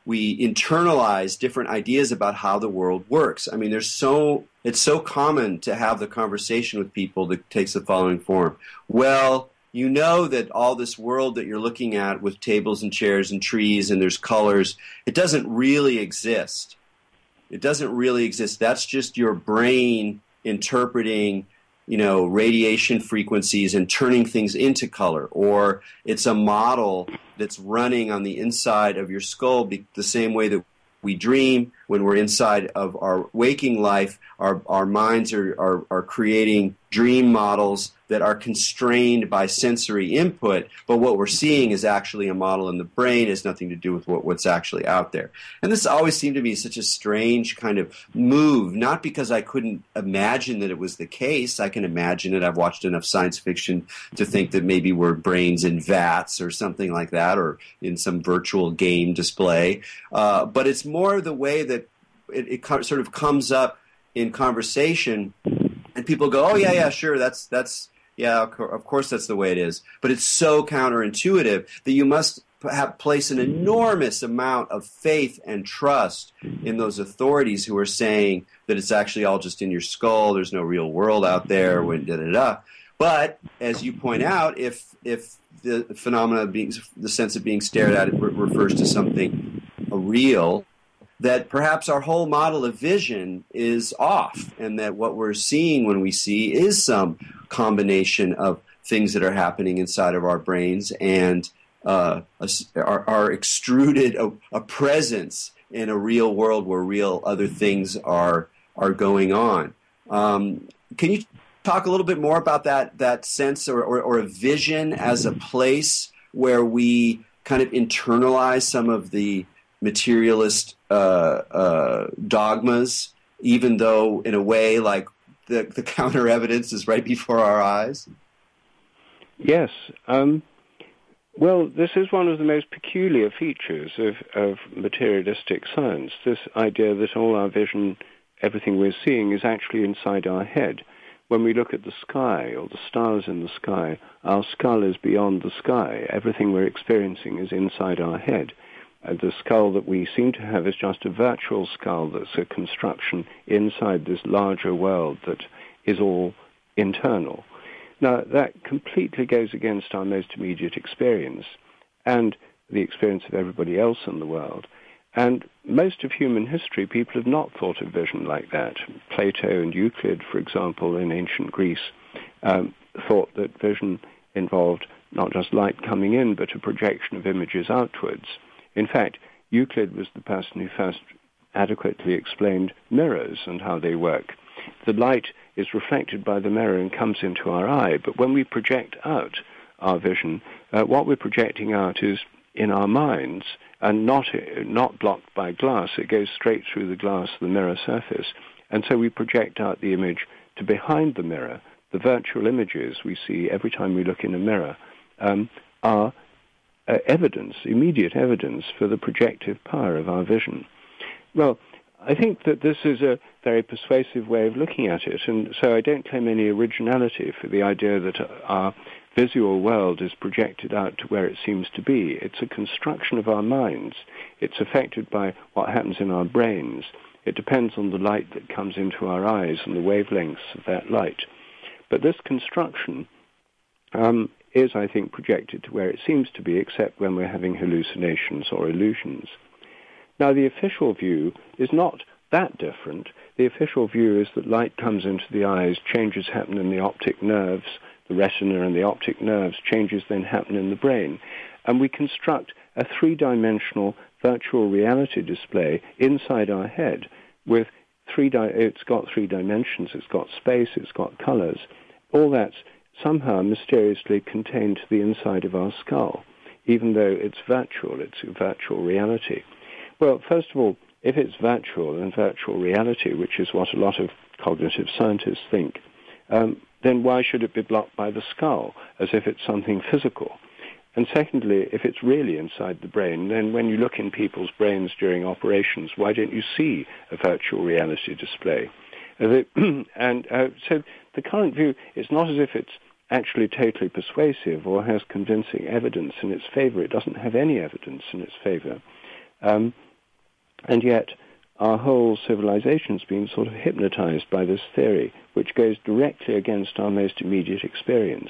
we internalize different ideas about how the world works. I mean, there's so it's so common to have the conversation with people that takes the following form. Well, you know that all this world that you're looking at with tables and chairs and trees and there's colors, it doesn't really exist. It doesn't really exist. That's just your brain interpreting, you know, radiation frequencies and turning things into color. Or it's a model that's running on the inside of your skull be- the same way that we dream when we're inside of our waking life. Our our minds are, are, are creating dream models that are constrained by sensory input, but what we're seeing is actually a model in the brain. It has nothing to do with what, what's actually out there. And this always seemed to be such a strange kind of move, not because I couldn't imagine that it was the case. I can imagine it. I've watched enough science fiction to think that maybe we're brains in vats or something like that, or in some virtual game display. Uh, but it's more the way that it, it co- sort of comes up in conversation, and people go, oh, yeah, yeah, sure, that's that's yeah, of course that's the way it is. But it's so counterintuitive that you must have, place an enormous amount of faith and trust in those authorities who are saying that it's actually all just in your skull, there's no real world out there, when da da da. But as you point out, if if the phenomena of being, the sense of being stared at, it re- refers to something real, that perhaps our whole model of vision is off, and that what we're seeing when we see is some combination of things that are happening inside of our brains and uh, are, are extruded a, a presence in a real world where real other things are are going on. Um, can you talk a little bit more about that that sense or, or, or a vision as a place where we kind of internalize some of the materialist uh, uh, dogmas, even though in a way like the, the counter evidence is right before our eyes? Yes. Um, well, this is one of the most peculiar features of, of materialistic science, this idea that all our vision, everything we're seeing, is actually inside our head. When we look at the sky or the stars in the sky, our skull is beyond the sky. Everything we're experiencing is inside our head. Uh, the skull that we seem to have is just a virtual skull that's a construction inside this larger world that is all internal. Now, that completely goes against our most immediate experience and the experience of everybody else in the world. And most of human history, people have not thought of vision like that. Plato and Euclid, for example, in ancient Greece, um, thought that vision involved not just light coming in, but a projection of images outwards. In fact, Euclid was the person who first adequately explained mirrors and how they work. The light is reflected by the mirror and comes into our eye, but when we project out our vision, uh, what we're projecting out is in our minds and not not blocked by glass. It goes straight through the glass, the mirror surface, and so we project out the image to behind the mirror. The virtual images we see every time we look in a mirror um, are Uh, evidence, immediate evidence for the projective power of our vision. Well, I think that this is a very persuasive way of looking at it, and so I don't claim any originality for the idea that our visual world is projected out to where it seems to be. It's a construction of our minds. It's affected by what happens in our brains. It depends on the light that comes into our eyes and the wavelengths of that light. But this construction um, is, I think, projected to where it seems to be, except when we're having hallucinations or illusions. Now, the official view is not that different. The official view is that light comes into the eyes, changes happen in the optic nerves, the retina and the optic nerves, changes then happen in the brain, and we construct a three-dimensional virtual reality display inside our head with three, di- it's got three dimensions, it's got space, it's got colors. All that's somehow mysteriously contained to the inside of our skull, even though it's virtual, it's a virtual reality. Well, first of all, if it's virtual and virtual reality, which is what a lot of cognitive scientists think, um, then why should it be blocked by the skull, as if it's something physical? And secondly, if it's really inside the brain, then when you look in people's brains during operations, why don't you see a virtual reality display? And uh, so the current view is not as if it's actually totally persuasive or has convincing evidence in its favor. It doesn't have any evidence in its favor. Um, And yet our whole civilization's been sort of hypnotized by this theory, which goes directly against our most immediate experience.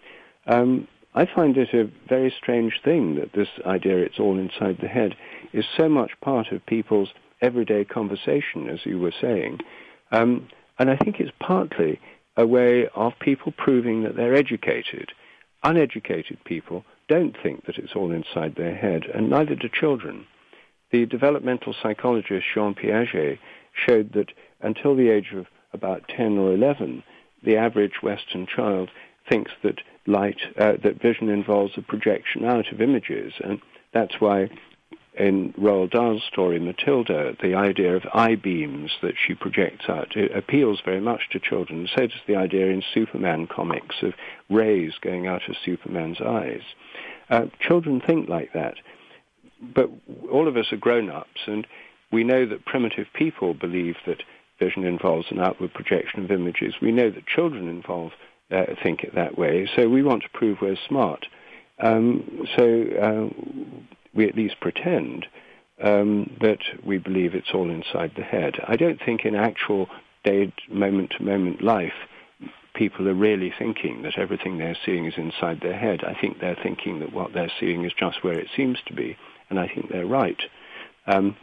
Um, I find it a very strange thing that this idea, it's all inside the head, is so much part of people's everyday conversation, as you were saying. Um, and I think it's partly a way of people proving that they're educated. Uneducated people don't think that it's all inside their head, and neither do children. The developmental psychologist Jean Piaget showed that until the age of about ten or eleven, the average Western child thinks that light, uh, that vision involves a projection out of images, and that's why in Roald Dahl's story, Matilda, the idea of eye beams that she projects out, it appeals very much to children. So does the idea in Superman comics of rays going out of Superman's eyes. Uh, children think like that. But all of us are grown-ups, and we know that primitive people believe that vision involves an outward projection of images. We know that children involve uh, think it that way, so we want to prove we're smart. Um, so uh, we at least pretend um, that we believe it's all inside the head. I don't think in actual day, moment-to-moment life, people are really thinking that everything they're seeing is inside their head. I think they're thinking that what they're seeing is just where it seems to be. And I think they're right. Um,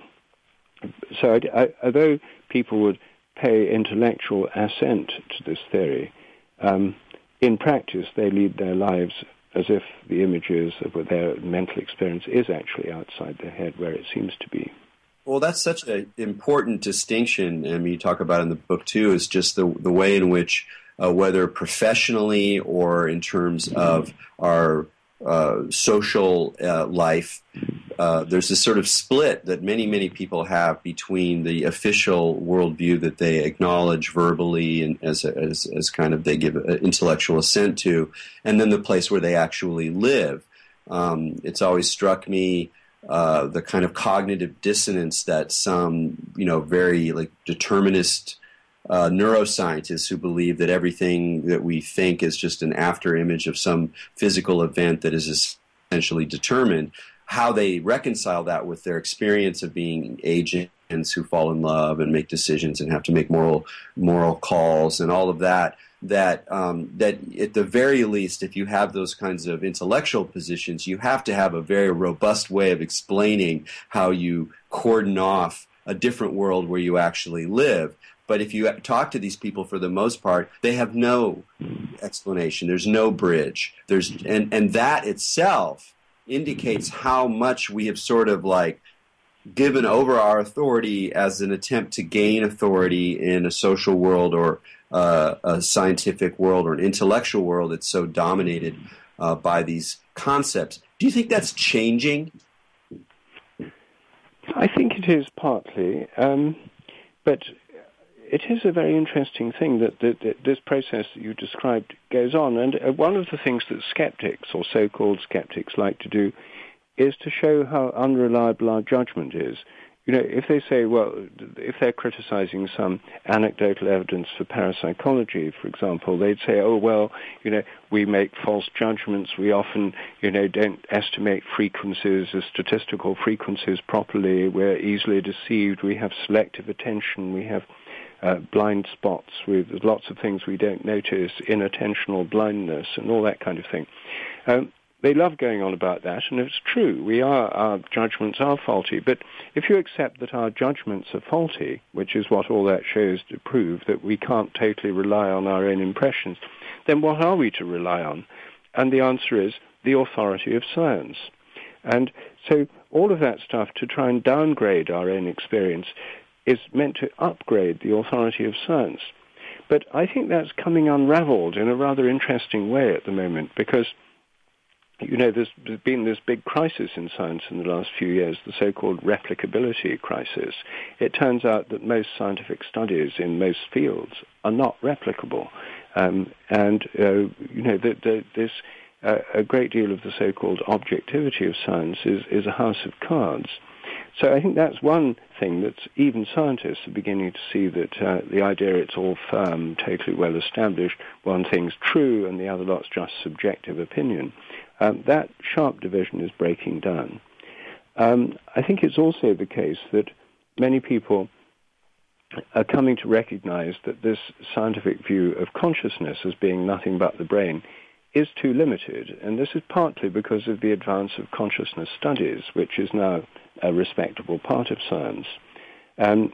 so I, I, although people would pay intellectual assent to this theory, um, in practice they lead their lives as if the images of their mental experience is actually outside their head where it seems to be. Well, that's such an important distinction, and you talk about in the book too, is just the, the way in which, uh, whether professionally or in terms of our uh, social uh, life, Uh, there's this sort of split that many, many people have between the official worldview that they acknowledge verbally and as, as, as kind of they give intellectual assent to, and then the place where they actually live. Um, it's always struck me uh, the kind of cognitive dissonance that some, you know, very like determinist uh, neuroscientists who believe that everything that we think is just an after image of some physical event that is essentially determined, how they reconcile that with their experience of being agents who fall in love and make decisions and have to make moral moral calls and all of that, that um, that at the very least, if you have those kinds of intellectual positions, you have to have a very robust way of explaining how you cordon off a different world where you actually live. But if you talk to these people, for the most part, they have no explanation. There's no bridge. There's and, and that itself indicates how much we have sort of like given over our authority as an attempt to gain authority in a social world or uh, a scientific world or an intellectual world that's so dominated uh, by these concepts. Do you think that's changing? I think it is partly, um, but it is a very interesting thing that, that, that this process that you described goes on. And uh, one of the things that skeptics, or so-called skeptics, like to do is to show how unreliable our judgment is. You know, if they say, well, if they're criticizing some anecdotal evidence for parapsychology, for example, they'd say, oh, well, you know, we make false judgments. We often, you know, don't estimate frequencies as statistical frequencies properly. We're easily deceived. We have selective attention. We have Uh, blind spots with lots of things we don't notice, inattentional blindness, and all that kind of thing. Um, they love going on about that, and it's true. We are, our judgments are faulty. But if you accept that our judgments are faulty, which is what all that shows to prove, that we can't totally rely on our own impressions, then what are we to rely on? And the answer is the authority of science. And so all of that stuff to try and downgrade our own experience is meant to upgrade the authority of science. But I think that's coming unraveled in a rather interesting way at the moment because, you know, there's been this big crisis in science in the last few years, the so-called replicability crisis. It turns out that most scientific studies in most fields are not replicable. Um, and, uh, you know, the, the, this uh, a great deal of the so-called objectivity of science is, is a house of cards. So I think that's one thing that even scientists are beginning to see, that uh, the idea it's all firm, totally well established, one thing's true and the other lot's just subjective opinion. Um, that sharp division is breaking down. Um, I think it's also the case that many people are coming to recognize that this scientific view of consciousness as being nothing but the brain is too limited. And this is partly because of the advance of consciousness studies, which is now a respectable part of science. Um,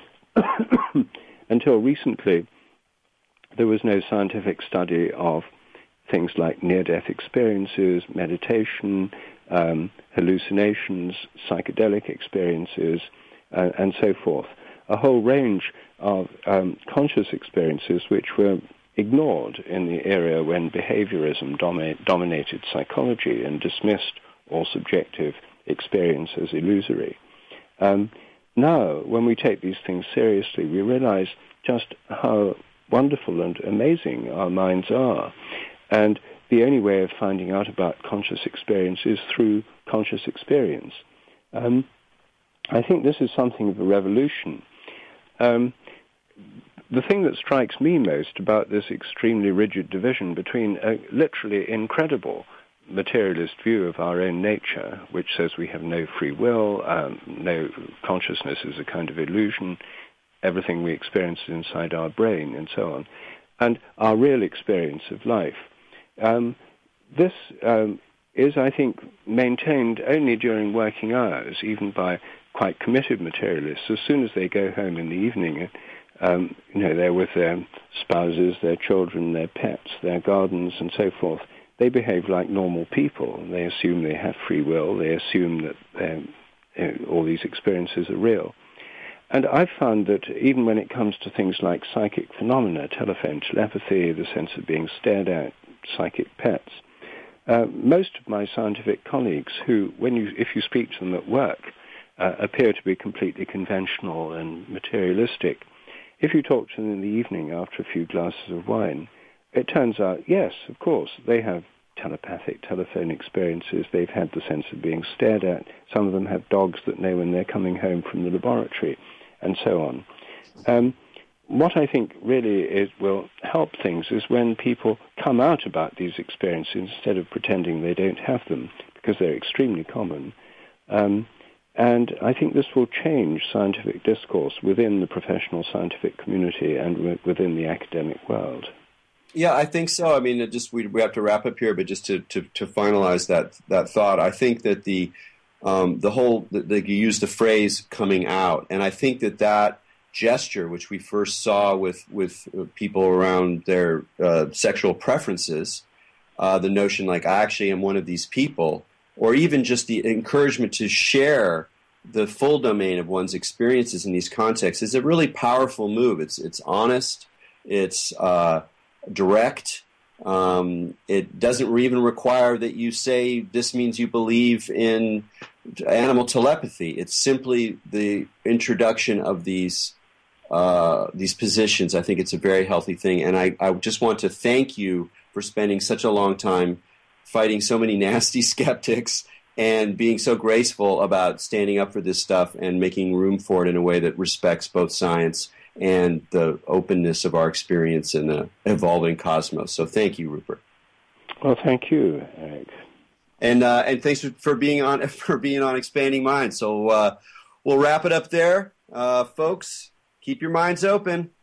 until recently, there was no scientific study of things like near-death experiences, meditation, um, hallucinations, psychedelic experiences, uh, and so forth. A whole range of um, conscious experiences which were ignored in the era when behaviorism domi- dominated psychology and dismissed all subjective experience as illusory. Um, now, when we take these things seriously, we realize just how wonderful and amazing our minds are. And the only way of finding out about conscious experience is through conscious experience. Um, I think this is something of a revolution. Um, the thing that strikes me most about this extremely rigid division between a literally incredible materialist view of our own nature, which says we have no free will, um, no consciousness is a kind of illusion, everything we experience is inside our brain, and so on, and our real experience of life. Um, this um, is, I think, maintained only during working hours, even by quite committed materialists. As soon as they go home in the evening, um, you know, they're with their spouses, their children, their pets, their gardens, and so forth. They behave like normal people. They assume they have free will. They assume that you know, all these experiences are real. And I've found that even when it comes to things like psychic phenomena, telephone telepathy, the sense of being stared at, psychic pets, uh, most of my scientific colleagues who, when you, if you speak to them at work, uh, appear to be completely conventional and materialistic, if you talk to them in the evening after a few glasses of wine, it turns out, yes, of course, they have telepathic telephone experiences. They've had the sense of being stared at. Some of them have dogs that know when they're coming home from the laboratory, and so on. Um, what I think really is, will help things is when people come out about these experiences instead of pretending they don't have them, because they're extremely common. Um, and I think this will change scientific discourse within the professional scientific community and w- within the academic world. Yeah, I think so. I mean, it just we we have to wrap up here, but just to to, to finalize that that thought, I think that the um, the whole that the, you use the phrase "coming out," and I think that that gesture, which we first saw with with people around their uh, sexual preferences, uh, the notion like I actually am one of these people, or even just the encouragement to share the full domain of one's experiences in these contexts, is a really powerful move. It's it's honest. It's uh, direct. Um, it doesn't even require that you say this means you believe in animal telepathy. It's simply the introduction of these uh, these positions. I think it's a very healthy thing, and I, I just want to thank you for spending such a long time fighting so many nasty skeptics and being so graceful about standing up for this stuff and making room for it in a way that respects both science and the openness of our experience in the evolving cosmos. So thank you, Rupert. Well, thank you, Eric. And uh, and thanks for, for being on for being on Expanding Minds. So uh, we'll wrap it up there, uh, folks. Keep your minds open.